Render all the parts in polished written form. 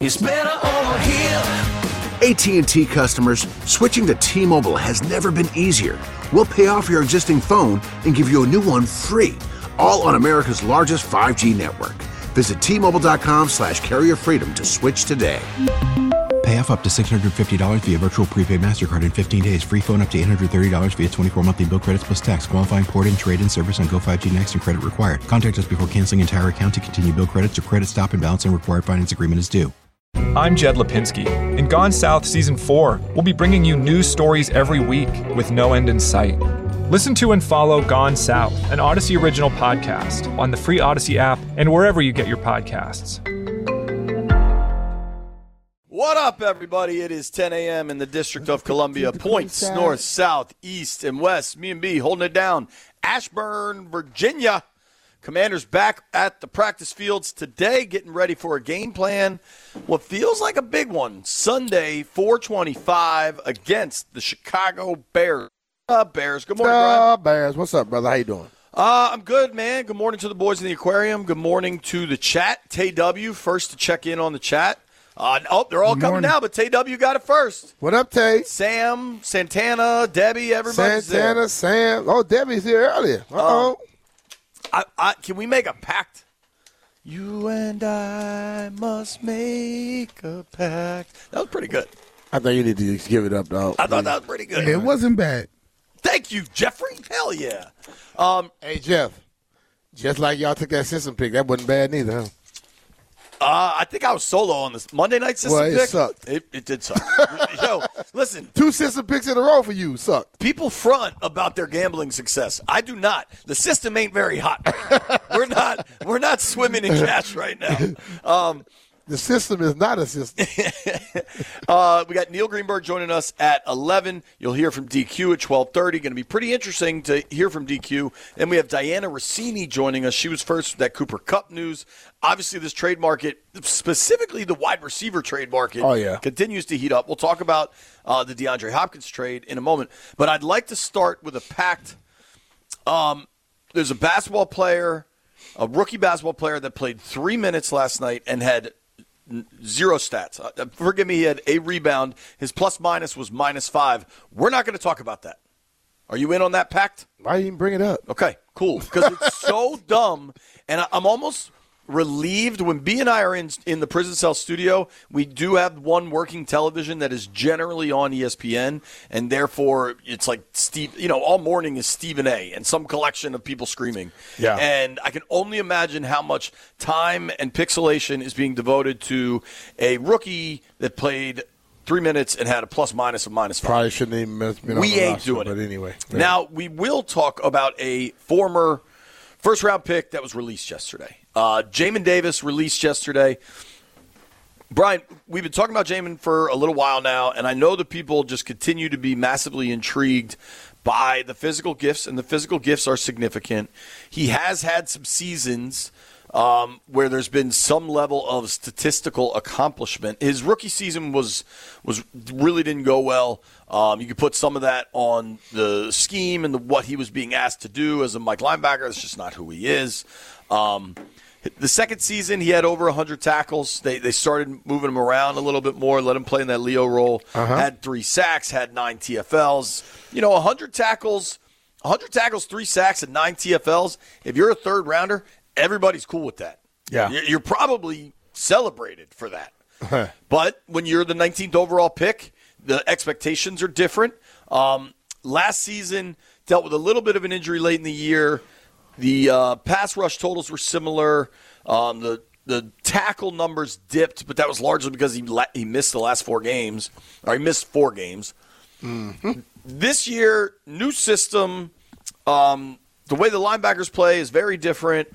It's better over here. AT&T customers, switching to T-Mobile has never been easier. We'll pay off your existing phone and give you a new one free, all on America's largest 5G network. Visit T-Mobile.com/carrierfreedom to switch today. Pay off up to $650 via virtual prepaid MasterCard in 15 days. Free phone up to $830 via 24 monthly bill credits plus tax. Qualifying port-in, trade-in service on Go 5G Next and credit required. Contact us before canceling entire account to continue bill credits or credit stop and balance and required finance agreement is due. I'm Jed Lipinski. In Gone South Season 4, we'll be bringing you news stories every week with no end in sight. Listen to and follow Gone South, an Odyssey original podcast, on the free Odyssey app and wherever you get your podcasts. What up, everybody? It is 10 a.m. in the District of Columbia. Points north, south, east, and west. Me and B holding it down. Ashburn, Virginia. Commanders back at the practice fields today, getting ready for a game plan. What feels like a big one. Sunday, 4:25 against the Chicago Bears. Bears. Good morning, Brian. Bears. What's up, brother? How you doing? I'm good, man. Good morning to the boys in the aquarium. Good morning to the chat. Tay W, first to check in on the chat. They're all coming now, but Tay W got it first. What up, Tay? Sam, Santana, Debbie, everybody's there. Sam. Oh, Debbie's here earlier. Uh-oh. Can we make a pact? You and I must make a pact. That was pretty good. I think you need to just give it up, dog. I thought that was pretty good. It wasn't bad. Thank you, Jeffrey. Hell yeah. Hey, Jeff, just like y'all took that system pick, that wasn't bad neither, huh? I think I was solo on this Monday night system pick. Well, it sucked. It did suck. Yo, listen. 2 system picks in a row for you sucked. People front about their gambling success. I do not. The system ain't very hot. We're not swimming in cash right now. The system is not a system. We got Neil Greenberg joining us at 11. You'll hear from DQ at 12:30. Going to be pretty interesting to hear from DQ. And we have Diana Rossini joining us. She was first with that Cooper Kupp news. Obviously, this trade market, specifically the wide receiver trade market, continues to heat up. We'll talk about the DeAndre Hopkins trade in a moment. But I'd like to start with a pact. There's a basketball player, a rookie basketball player that played 3 minutes last night and had zero stats. Forgive me, he had a rebound. His plus-minus was -5. We're not going to talk about that. Are you in on that pact? Why you even bring it up? Okay, cool. Because it's so dumb, and I'm almost relieved when B and I are in the prison cell studio. We do have one working television that is generally on ESPN, and therefore it's like Steve. All morning is Stephen A. and some collection of people screaming. Yeah. And I can only imagine how much time and pixelation is being devoted to a rookie that played 3 minutes and had a plus-minus of -5. Probably shouldn't even been on We the ain't roster, doing it. But anyway. Yeah. Now, we will talk about a former first-round pick that was released yesterday. Jamin Davis released yesterday. Brian, we've been talking about Jamin for a little while now, and I know that people just continue to be massively intrigued by the physical gifts, and the physical gifts are significant. He has had some seasons where there's been some level of statistical accomplishment. His rookie season was really didn't go well. You could put some of that on the scheme and what he was being asked to do as a Mike linebacker. That's just not who he is. The second season, he had over 100 tackles. They started moving him around a little bit more, let him play in that Leo role. Had 3 sacks, had 9 TFLs. 100 tackles, 3 sacks, and 9 TFLs. If you're a third rounder, everybody's cool with that. Yeah. You're probably celebrated for that. But when you're the 19th overall pick, the expectations are different. Last season, dealt with a little bit of an injury late in the year. The pass rush totals were similar. The tackle numbers dipped, but that was largely because he missed the last 4 games. Or he missed 4 games. Mm-hmm. This year, new system. The way the linebackers play is very different.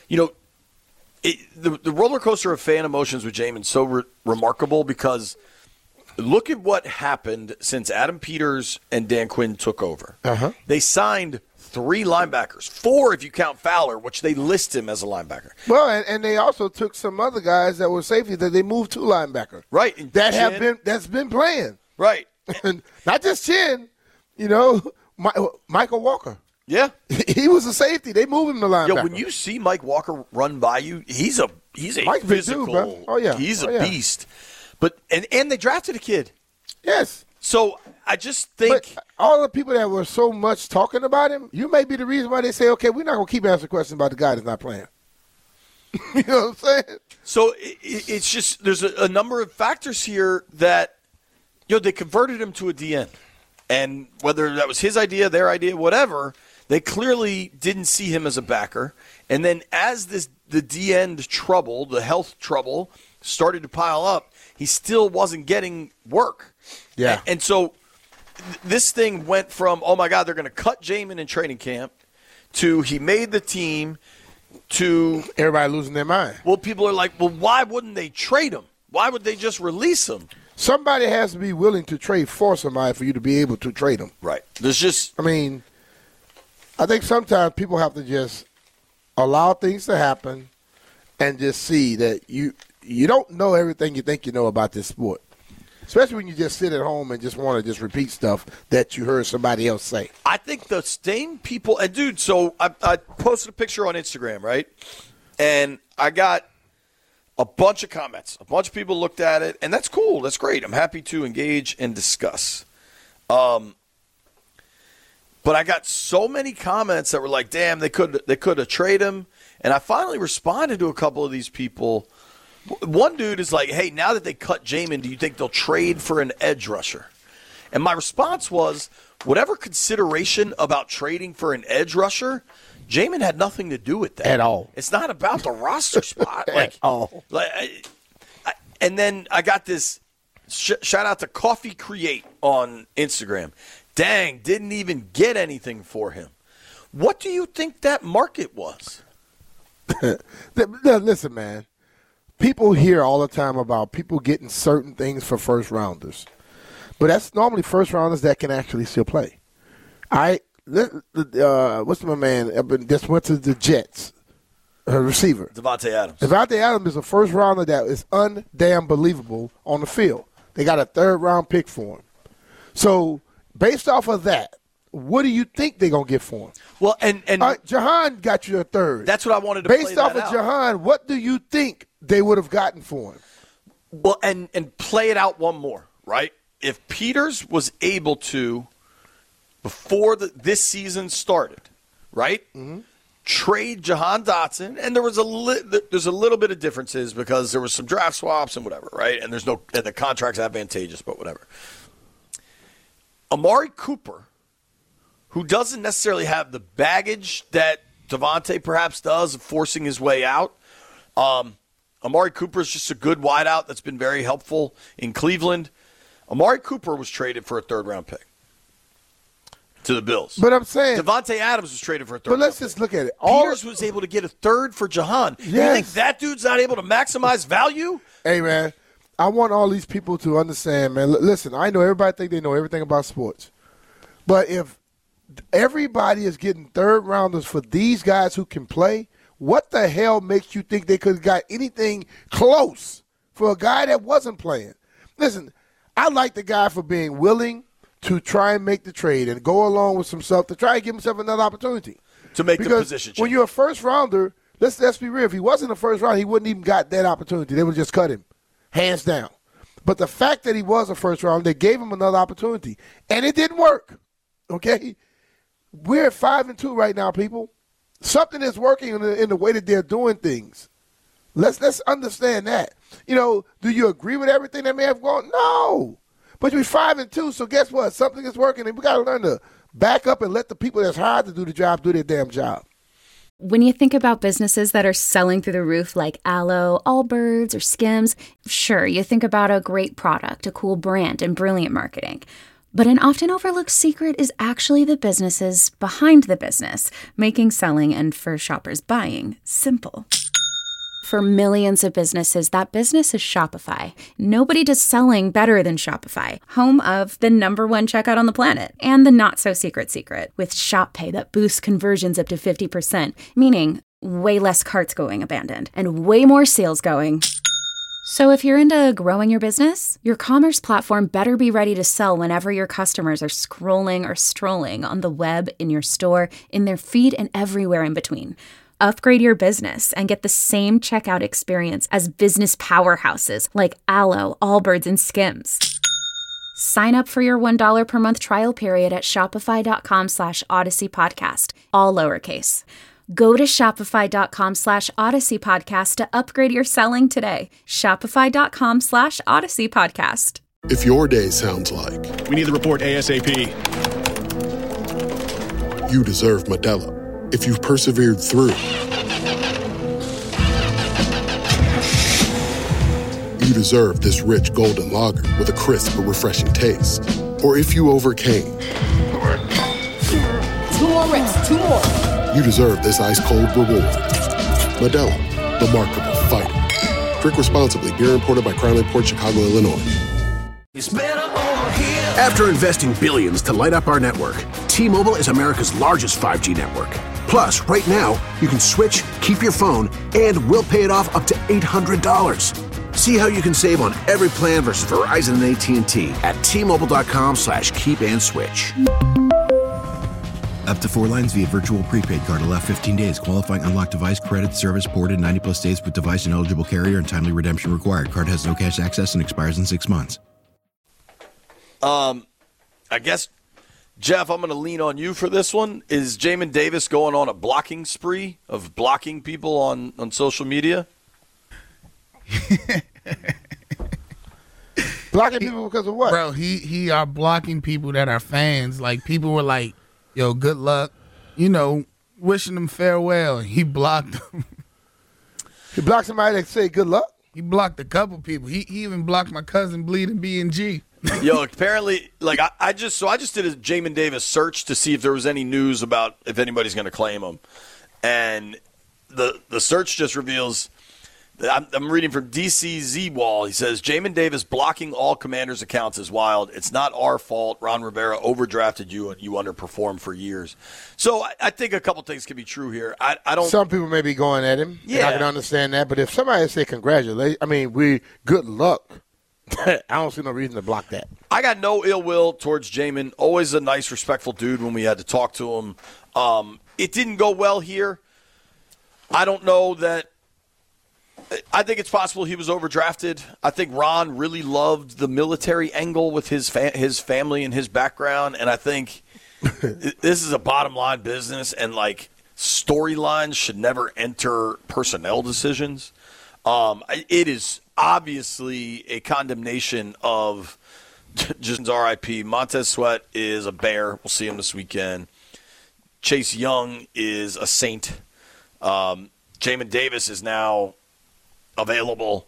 The roller coaster of fan emotions with Jamin is so remarkable because look at what happened since Adam Peters and Dan Quinn took over. They signed 3 linebackers, 4 if you count Fowler, which they list him as a linebacker. Well, and they also took some other guys that were safety that they moved to linebacker. Right. That's been playing. Right. Not just Chin, Michael Walker. Yeah. He was a safety. They moved him to linebacker. Yo, when you see Mike Walker run by you, he's a Mike's big physical. dude, bro. Oh, yeah. He's Oh, a yeah. beast. But and they drafted a kid. Yes. So I just think But all the people that were so much talking about him, you may be the reason why they say, okay, we're not going to keep asking questions about the guy that's not playing. You know what I'm saying? so. It's just there's a number of factors here that they converted him to a DN, and whether that was his idea, their idea, whatever, they clearly didn't see him as a backer. And then as the DN trouble, the health trouble, started to pile up, he still wasn't getting work. Yeah. And so this thing went from, oh, my God, they're going to cut Jamin in training camp, to he made the team, to Everybody losing their mind. well, people are like, well, why wouldn't they trade him? Why would they just release him? Somebody has to be willing to trade for somebody for you to be able to trade them. Right. There's just I mean, I think sometimes people have to just allow things to happen and just see that you don't know everything you think you know about this sport. Especially when you just sit at home and just want to just repeat stuff that you heard somebody else say. I think the same people, and dude, so I posted a picture on Instagram, right? And I got a bunch of comments. A bunch of people looked at it, and that's cool. That's great. I'm happy to engage and discuss. But I got so many comments that were like, damn, they could have traded him. And I finally responded to a couple of these people. One dude is like, hey, now that they cut Jamin, do you think they'll trade for an edge rusher? And my response was, whatever consideration about trading for an edge rusher, Jamin had nothing to do with that. At all. It's not about the roster spot. At all. And then I got this shout out to Coffee Create on Instagram. Dang, didn't even get anything for him. What do you think that market was? Listen, man. People hear all the time about people getting certain things for first rounders. But that's normally first rounders that can actually still play. What's my man? Just went to the Jets. Receiver. Devontae Adams. Devontae Adams is a first rounder that is undamn believable on the field. They got a third round pick for him. So based off of that, what do you think they're gonna get for him? Well, and Jahan got you a third. That's what I wanted to Based play off that of out. Jahan, what do you think they would have gotten for him? Well, and play it out one more, right? If Peters was able to, before this season started, right, trade Jahan Dotson, and there was there's a little bit of differences because there was some draft swaps and whatever, right? And and the contract's advantageous, but whatever. Amari Cooper, who doesn't necessarily have the baggage that Devontae perhaps does of forcing his way out. Amari Cooper is just a good wideout that's been very helpful in Cleveland. Amari Cooper was traded for a third-round pick to the Bills. But I'm saying Devontae Adams was traded for a third. But let's just look at it. Peters was able to get a third for Jahan. Yes. You think that dude's not able to maximize value? Hey, man, I want all these people to understand, man. Listen, I know everybody think they know everything about sports. But if everybody is getting third rounders for these guys who can play, what the hell makes you think they could have got anything close for a guy that wasn't playing? Listen, I like the guy for being willing to try and make the trade and go along with some stuff to try and give himself another opportunity. To make the Because position change. when you're a first rounder, let's be real. If he wasn't a first round, he wouldn't even got that opportunity. They would just cut him, hands down. But the fact that he was a first round, they gave him another opportunity, and it didn't work. Okay, we're at 5-2 right now, people. Something is working in the way that they're doing things. Let's understand that. You know, do you agree with everything that may have gone? No. But you're 5-2, so guess what? Something is working, and we got to learn to back up and let the people that's hired to do the job do their damn job. When you think about businesses that are selling through the roof like Aloe, Allbirds, or Skims, sure, you think about a great product, a cool brand, and brilliant marketing. But an often overlooked secret is actually the businesses behind the business, making selling and, for shoppers, buying simple. For millions of businesses, that business is Shopify. Nobody does selling better than Shopify, home of the #1 checkout on the planet, and the not-so-secret secret, with Shop Pay that boosts conversions up to 50%, meaning way less carts going abandoned, and way more sales going So if you're into growing your business, your commerce platform better be ready to sell whenever your customers are scrolling or strolling on the web, in your store, in their feed, and everywhere in between. Upgrade your business and get the same checkout experience as business powerhouses like Allo, Allbirds, and Skims. Sign up for your $1 per month trial period at shopify.com/Odyssey Podcast, all lowercase. Go to shopify.com/Odyssey Podcast to upgrade your selling today. Shopify.com/Odyssey Podcast. If your day sounds like we need the report ASAP, you deserve Modelo. If you've persevered through, you deserve this rich golden lager with a crisp but refreshing taste. Or if you overcame, 2 more reps, 2 more. you deserve this ice-cold reward. Modelo, the mark of a fighter. Drink responsibly. Beer imported by Crown Port Chicago, Illinois. It's better over here. After investing billions to light up our network, T-Mobile is America's largest 5G network. Plus, right now, you can switch, keep your phone, and we'll pay it off up to $800. See how you can save on every plan versus Verizon and AT&T at T-Mobile.com/keep-and-switch. Up to 4 lines via virtual prepaid card. Allow 15 days. Qualifying unlocked device credit service ported 90+ days with device and eligible carrier and timely redemption required. Card has no cash access and expires in 6 months. I guess, Jeff, I'm going to lean on you for this one. Is Jamin Davis going on a blocking spree of blocking people on social media? Blocking people because of what? Bro, he are blocking people that are fans. Like, people were like, yo, good luck. You know, wishing them farewell. He blocked them. He blocked somebody that say good luck? He blocked a couple people. He even blocked my cousin Bleeding B&G. Yo, apparently, like I just did a Jamin Davis search to see if there was any news about if anybody's going to claim him, and the search just reveals. I'm reading from DCZ Wall. He says Jamin Davis blocking all Commanders accounts is wild. It's not our fault. Ron Rivera overdrafted you and you underperformed for years. So I think a couple things can be true here. I don't. Some people may be going at him. Yeah, I can understand that. But if somebody say congratulations, good luck. I don't see no reason to block that. I got no ill will towards Jamin. Always a nice, respectful dude when we had to talk to him. It didn't go well here. I don't know that. I think it's possible he was overdrafted. I think Ron really loved the military angle with his family and his background, and I think this is a bottom line business, and like storylines should never enter personnel decisions. It is obviously a condemnation of just RIP. Montez Sweat is a bear. We'll see him this weekend. Chase Young is a saint. Jamin Davis is now available.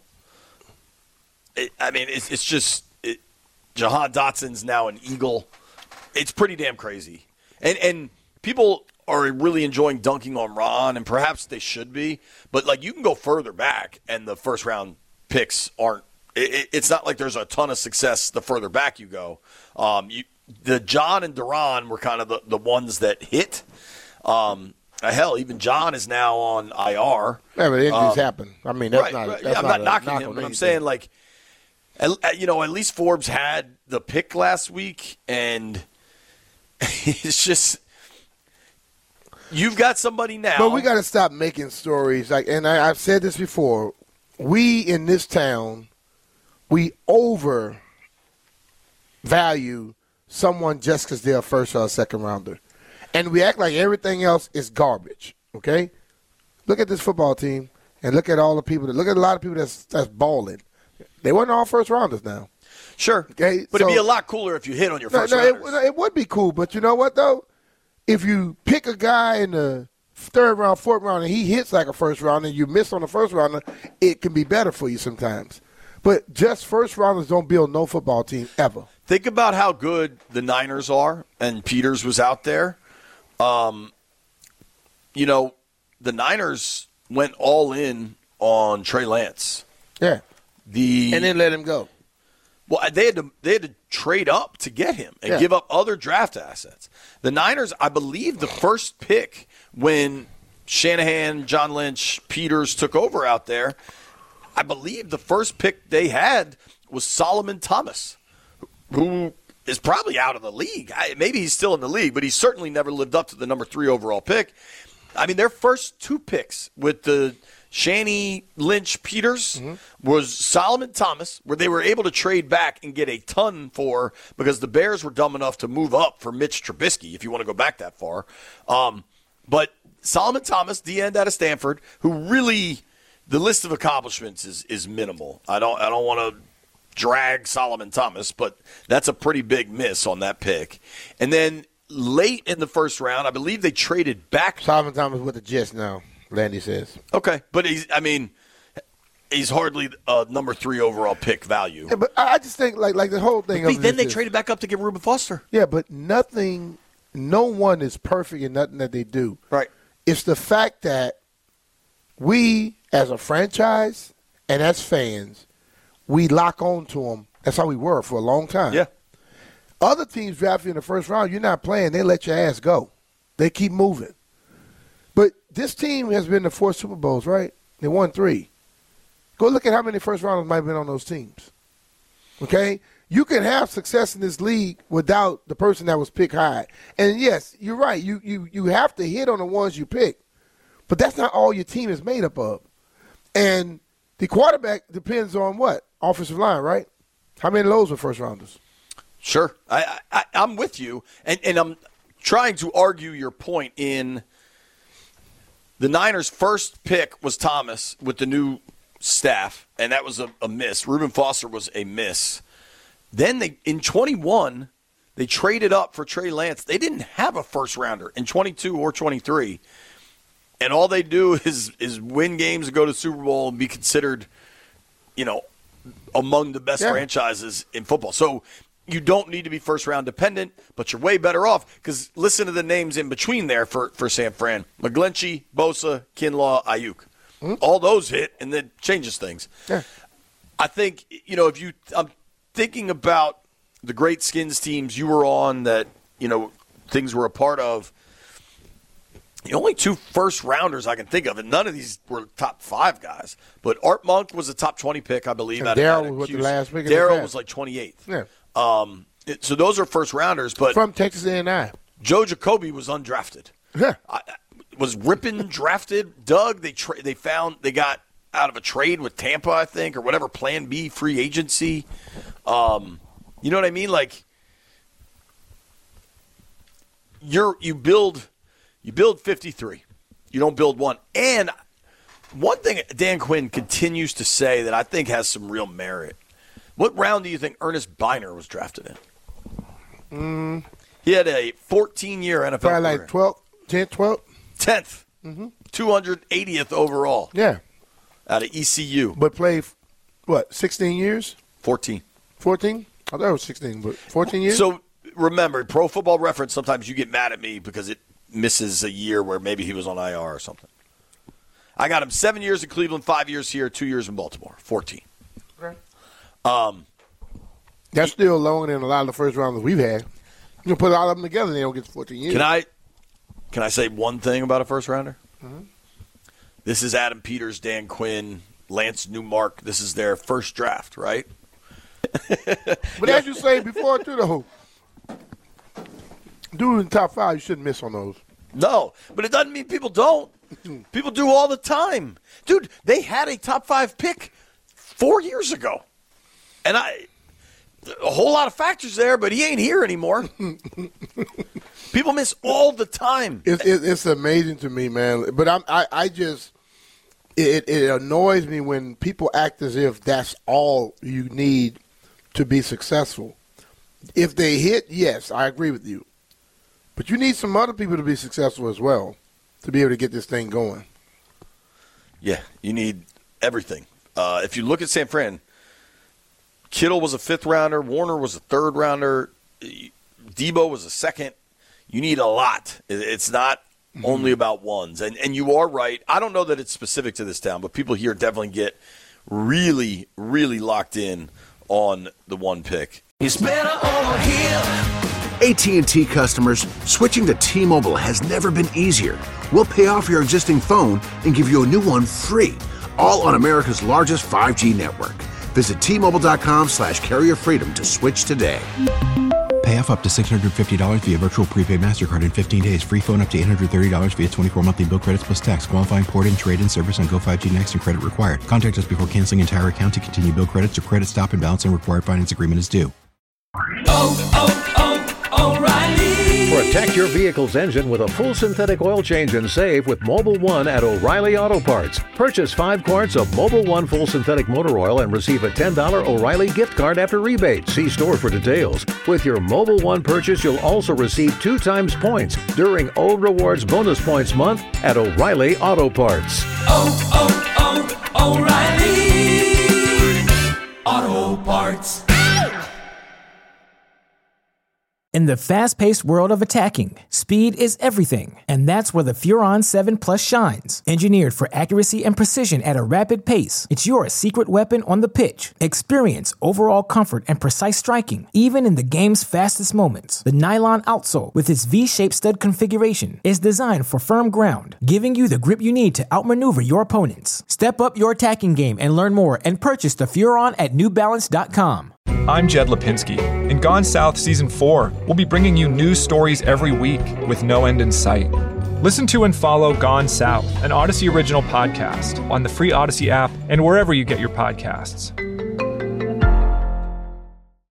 It's just Jahan Dotson's now an Eagle. It's pretty damn crazy. And people are really enjoying dunking on Ron, and perhaps they should be. But, like, you can go further back, and the first-round picks aren't – it's not like there's a ton of success the further back you go. The John and Duran were kind of the ones that hit. Hell, even John is now on IR. Yeah, but injuries happen. I mean, that's right, not. right. That's I'm not knocking him, but I'm saying, like, at least Forbes had the pick last week, and it's just you've got somebody now. But we got to stop making stories like. And I've said this before. We in this town, we overvalue someone just because they're a first or a second rounder. And we act like everything else is garbage, okay? Look at this football team and look at all the people. Look at a lot of people that's balling. They weren't all first rounders now. Sure. Okay? But it'd be a lot cooler if you hit on your first rounders. It would be cool. But you know what, though? If you pick a guy in the third round, fourth round, and he hits like a first rounder and you miss on the first rounder, it can be better for you sometimes. But just first rounders don't build no football team ever. Think about how good the Niners are, and Peters was out there. The Niners went all in on Trey Lance. Yeah. And then let him go. Well, they had to trade up to get him and give up other draft assets. The Niners, I believe, the first pick when Shanahan, John Lynch, Peters took over out there, I believe the first pick they had was Solomon Thomas, who is probably out of the league. Maybe he's still in the league, but he certainly never lived up to the number 3 overall pick. I mean, their first 2 picks with the Shanny Lynch-Peters was Solomon Thomas, where they were able to trade back and get a ton for because the Bears were dumb enough to move up for Mitch Trubisky, if you want to go back that far. But Solomon Thomas, the end out of Stanford, who really the list of accomplishments is minimal. I don't want to drag Solomon Thomas, but that's a pretty big miss on that pick. And then late in the first round, I believe they traded back. Solomon Thomas with the Jets now, Landy says. Okay, but he's hardly a number 3 overall pick value. Yeah, but I just think like the whole thing. Then they traded back up to get Reuben Foster. Yeah, but no one is perfect in nothing that they do. Right. It's the fact that we, as a franchise and as fans, we lock on to them. That's how we were for a long time. Yeah. Other teams draft you in the first round, you're not playing, they let your ass go. They keep moving. But this team has been to 4 Super Bowls, right? They won 3. Go look at how many first rounders might have been on those teams. Okay? You can have success in this league without the person that was picked high. And, yes, you're right. You have to hit on the ones you pick. But that's not all your team is made up of. And the quarterback depends on what? Offensive line, right? How many of those were first rounders? Sure. I'm with you. And I'm trying to argue your point in the Niners' first pick was Thomas with the new staff, and that was a miss. Reuben Foster was a miss. Then in 21, they traded up for Trey Lance. They didn't have a first rounder in 22 or 23. And all they do is win games and go to the Super Bowl and be considered, among the best franchises in football. So you don't need to be first-round dependent, but you're way better off because listen to the names in between there for San Fran. McGlinchey, Bosa, Kinlaw, Ayuk. All those hit, and then changes things. Yeah. I think, I'm thinking about the great Skins teams you were on that, things were a part of. The only 2 first-rounders I can think of, and none of these were top 5 guys, but Art Monk was a top 20 pick, I believe. And Darryl was the last pick. Darryl was like 28th. Yeah. So those are first-rounders. But from Texas A&M. Joe Jacoby was undrafted. Yeah. Was Rippon drafted? Doug, they got out of a trade with Tampa, I think, or whatever, Plan B, free agency. You know what I mean? Like, you build 53. You don't build one. And one thing Dan Quinn continues to say that I think has some real merit. What round do you think Ernest Biner was drafted in? He had a 14-year NFL Probably career. like 12th, 10th, 12th? 10th. 280th overall. Yeah. Out of ECU. But played, 16 years? 14. 14? I thought it was 16, but 14 years? So, remember, Pro Football Reference, sometimes you get mad at me because it misses a year where maybe he was on IR or something. I got him 7 years in Cleveland, 5 years here, 2 years in Baltimore. 14. Okay. That's still longer than a lot of the first rounders we've had. You can put all of them together and they don't get to 14 years. Can I say one thing about a first rounder? Mm-hmm. This is Adam Peters, Dan Quinn, Lance Newmark. This is their first draft, right? But as you say before, too, though, dude in the top 5, you shouldn't miss on those. No, but it doesn't mean people don't. People do all the time. Dude, they had a top 5 pick 4 years ago. And a whole lot of factors there, but he ain't here anymore. People miss all the time. It's amazing to me, man. But I just it annoys me when people act as if that's all you need to be successful. If they hit, yes, I agree with you. But you need some other people to be successful as well to be able to get this thing going. Yeah, you need everything. If you look at San Fran, Kittle was a 5th rounder. Warner was a 3rd rounder. Debo was a 2nd. You need a lot. It's not only about ones. And you are right. I don't know that it's specific to this town, but people here definitely get really, really locked in on the one pick. It's better over here. AT&T customers, switching to T-Mobile has never been easier. We'll pay off your existing phone and give you a new one free, all on America's largest 5G network. Visit T-Mobile.com/carrier freedom to switch today. Pay off up to $650 via virtual prepaid MasterCard in 15 days. Free phone up to $830 via 24 monthly bill credits plus tax. Qualifying port-in, trade-in service on Go 5G Next and credit required. Contact us before canceling entire account to continue bill credits or credit stop and balance and required finance agreement is due. O'Reilly. Protect your vehicle's engine with a full synthetic oil change and save with Mobil 1 at O'Reilly Auto Parts. Purchase 5 quarts of Mobil 1 full synthetic motor oil and receive a $10 O'Reilly gift card after rebate. See store for details. With your Mobil 1 purchase, you'll also receive 2 times points during O Rewards Bonus Points Month at O'Reilly Auto Parts. O'Reilly Auto Parts. In the fast-paced world of attacking, speed is everything, and that's where the Furon 7 Plus shines. Engineered for accuracy and precision at a rapid pace, it's your secret weapon on the pitch. Experience overall comfort and precise striking, even in the game's fastest moments. The nylon outsole, with its V-shaped stud configuration, is designed for firm ground, giving you the grip you need to outmaneuver your opponents. Step up your attacking game and learn more and purchase the Furon at NewBalance.com. I'm Jed Lipinski. In Gone South Season 4, we'll be bringing you news stories every week with no end in sight. Listen to and follow Gone South, an Odyssey original podcast, on the free Odyssey app and wherever you get your podcasts.